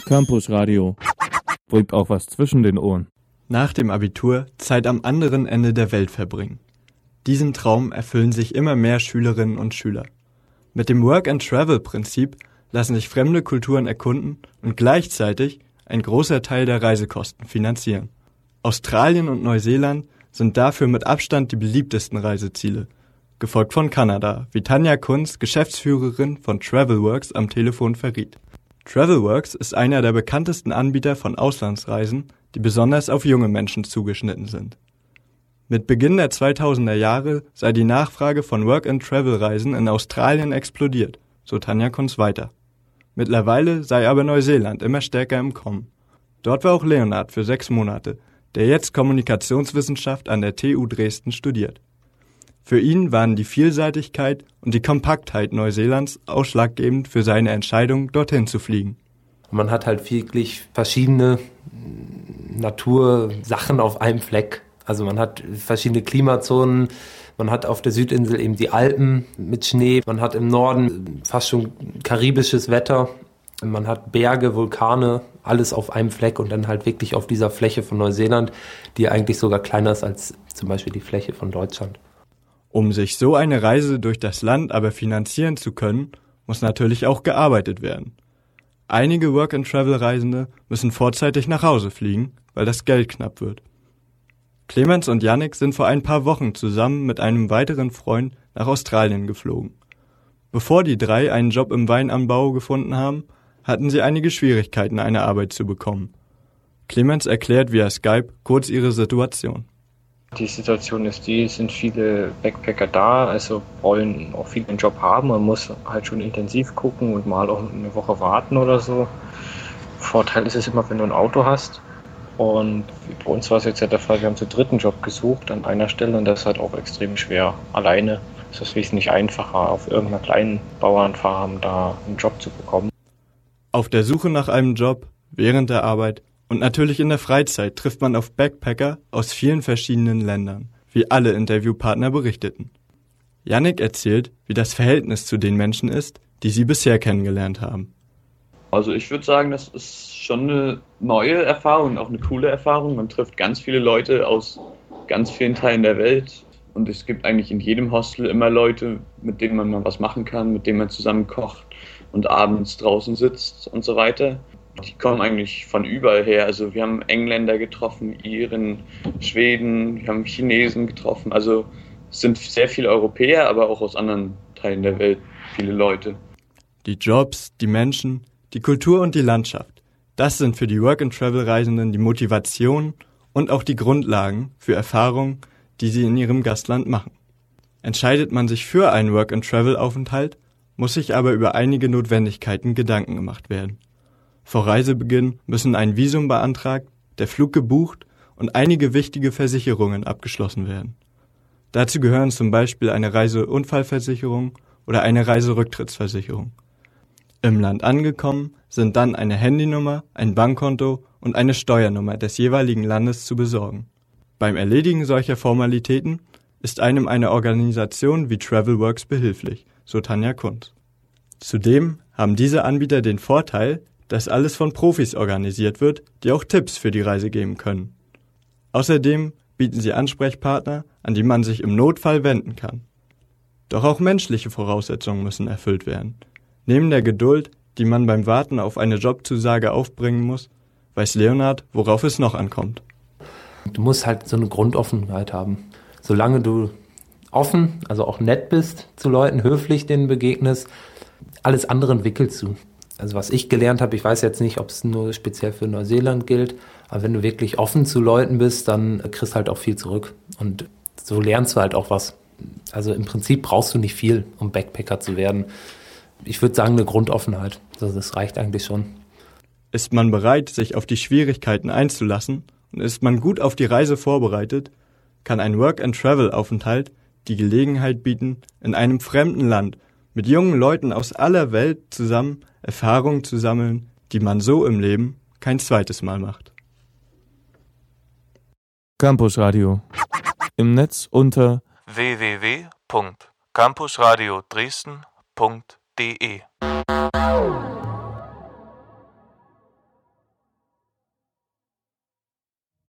Campus Radio. Bringt auch was zwischen den Ohren. Nach dem Abitur Zeit am anderen Ende der Welt verbringen. Diesen Traum erfüllen sich immer mehr Schülerinnen und Schüler. Mit dem Work-and-Travel-Prinzip lassen sich fremde Kulturen erkunden und gleichzeitig ein großer Teil der Reisekosten finanzieren. Australien und Neuseeland sind dafür mit Abstand die beliebtesten Reiseziele, gefolgt von Kanada, wie Tanja Kunz, Geschäftsführerin von Travelworks, am Telefon verriet. Travelworks ist einer der bekanntesten Anbieter von Auslandsreisen, die besonders auf junge Menschen zugeschnitten sind. Mit Beginn der 2000er Jahre sei die Nachfrage von Work-and-Travel-Reisen in Australien explodiert, so Tanja Kunz weiter. Mittlerweile sei aber Neuseeland immer stärker im Kommen. Dort war auch Leonhard für 6 Monate, der jetzt Kommunikationswissenschaft an der TU Dresden studiert. Für ihn waren die Vielseitigkeit und die Kompaktheit Neuseelands ausschlaggebend für seine Entscheidung, dorthin zu fliegen. Man hat halt wirklich verschiedene Natursachen auf einem Fleck. Also man hat verschiedene Klimazonen, man hat auf der Südinsel eben die Alpen mit Schnee, man hat im Norden fast schon karibisches Wetter, man hat Berge, Vulkane, alles auf einem Fleck und dann halt wirklich auf dieser Fläche von Neuseeland, die eigentlich sogar kleiner ist als zum Beispiel die Fläche von Deutschland. Um sich so eine Reise durch das Land aber finanzieren zu können, muss natürlich auch gearbeitet werden. Einige Work-and-Travel-Reisende müssen vorzeitig nach Hause fliegen, weil das Geld knapp wird. Clemens und Yannick sind vor ein paar Wochen zusammen mit einem weiteren Freund nach Australien geflogen. Bevor die 3 einen Job im Weinanbau gefunden haben, hatten sie einige Schwierigkeiten, eine Arbeit zu bekommen. Clemens erklärt via Skype kurz ihre Situation. Die Situation ist die, es sind viele Backpacker da, also wollen auch viele einen Job haben. Man muss halt schon intensiv gucken und mal auch eine Woche warten oder so. Vorteil ist es immer, wenn du ein Auto hast. Und bei uns war es jetzt ja der Fall, wir haben zu dritt einen Job gesucht an einer Stelle und das ist halt auch extrem schwer. Alleine ist es wesentlich einfacher, auf irgendeiner kleinen Bauernfarm da einen Job zu bekommen. Auf der Suche nach einem Job, während der Arbeit und natürlich in der Freizeit trifft man auf Backpacker aus vielen verschiedenen Ländern, wie alle Interviewpartner berichteten. Yannick erzählt, wie das Verhältnis zu den Menschen ist, die sie bisher kennengelernt haben. Also ich würde sagen, das ist schon eine neue Erfahrung, auch eine coole Erfahrung. Man trifft ganz viele Leute aus ganz vielen Teilen der Welt und es gibt eigentlich in jedem Hostel immer Leute, mit denen man mal was machen kann, mit denen man zusammen kocht und abends draußen sitzt und so weiter. Die kommen eigentlich von überall her. Also wir haben Engländer getroffen, Iren, Schweden, wir haben Chinesen getroffen. Also es sind sehr viele Europäer, aber auch aus anderen Teilen der Welt viele Leute. Die Jobs, die Menschen, die Kultur und die Landschaft. Das sind für die Work-and-Travel-Reisenden die Motivation und auch die Grundlagen für Erfahrungen, die sie in ihrem Gastland machen. Entscheidet man sich für einen Work-and-Travel-Aufenthalt, muss sich aber über einige Notwendigkeiten Gedanken gemacht werden. Vor Reisebeginn müssen ein Visum beantragt, der Flug gebucht und einige wichtige Versicherungen abgeschlossen werden. Dazu gehören zum Beispiel eine Reiseunfallversicherung oder eine Reiserücktrittsversicherung. Im Land angekommen sind dann eine Handynummer, ein Bankkonto und eine Steuernummer des jeweiligen Landes zu besorgen. Beim Erledigen solcher Formalitäten ist einem eine Organisation wie Travelworks behilflich, so Tanja Kunz. Zudem haben diese Anbieter den Vorteil, dass alles von Profis organisiert wird, die auch Tipps für die Reise geben können. Außerdem bieten sie Ansprechpartner, an die man sich im Notfall wenden kann. Doch auch menschliche Voraussetzungen müssen erfüllt werden. Neben der Geduld, die man beim Warten auf eine Jobzusage aufbringen muss, weiß Leonhard, worauf es noch ankommt. Du musst halt so eine Grundoffenheit haben. Solange du offen, also auch nett bist zu Leuten, höflich denen begegnest, alles andere entwickelst du. Also was ich gelernt habe, ich weiß jetzt nicht, ob es nur speziell für Neuseeland gilt, aber wenn du wirklich offen zu Leuten bist, dann kriegst du halt auch viel zurück. Und so lernst du halt auch was. Also im Prinzip brauchst du nicht viel, um Backpacker zu werden. Ich würde sagen, eine Grundoffenheit. Also das reicht eigentlich schon. Ist man bereit, sich auf die Schwierigkeiten einzulassen und ist man gut auf die Reise vorbereitet, kann ein Work-and-Travel-Aufenthalt die Gelegenheit bieten, in einem fremden Land mit jungen Leuten aus aller Welt zusammen Erfahrungen zu sammeln, die man so im Leben kein zweites Mal macht. Campus Radio. Im Netz unter www.campusradiodresden.de